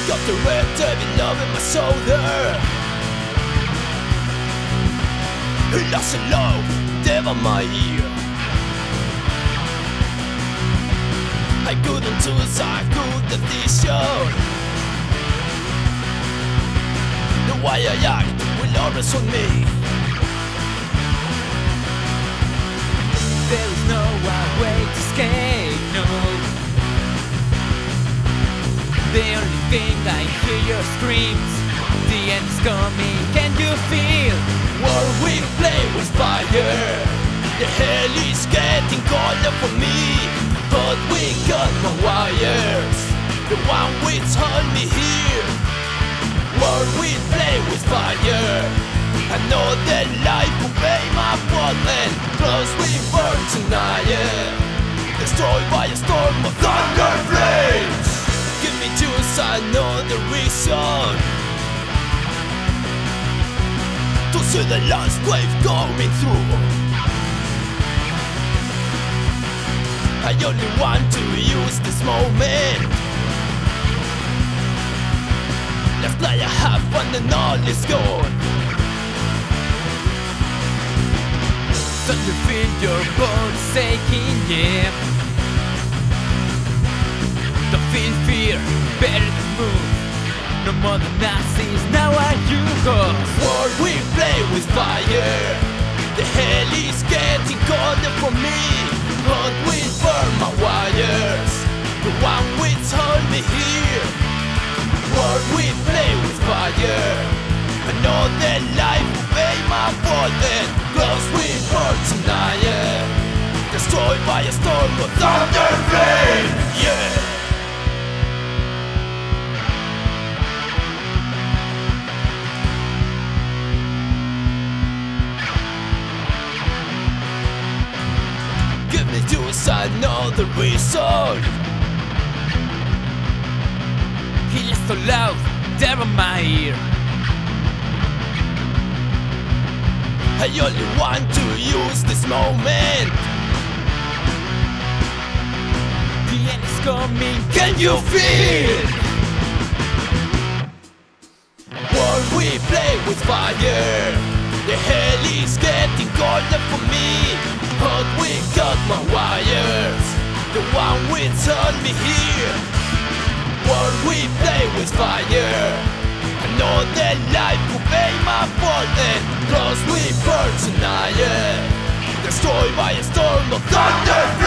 Got the red devil love in my shoulder. He lost a love, devil my ear. I couldn't choose a good decision. The way I act will always on me. There is no one way to escape, no. The only thing I hear your screams. The end's coming, can you feel? War we play with fire. The hell is getting colder for me. But we got no wires, the one which hold me here. War we play with fire. I know that life will pay my appointment. Close we burn tonight, destroyed by a storm of thunder flames. Give me just another reason to see the last wave coming through. I only want to use this moment. Left like I have fun and all is gone. Don't you feel your bones aching, yeah? Don't feel fear, better to move. No more than Nazis, now are you gone? War we play with fire. The hell is getting colder for me. But we burn my wires, the one which hold me here. War we play with fire. I know that life will pay my appointment. Close we burn tonight, destroyed by a storm of thunder flames. Yeah. Give me just another reason. He is so loud, there on my ear. I only want to use this moment. The end is coming, Can you feel? War we play with fire. The hell is getting colder for me. But we got my wires, the one which hold me here. War we play with fire. I know that life will pay my appointment. Close we burn tonight, destroyed by a storm of thunder.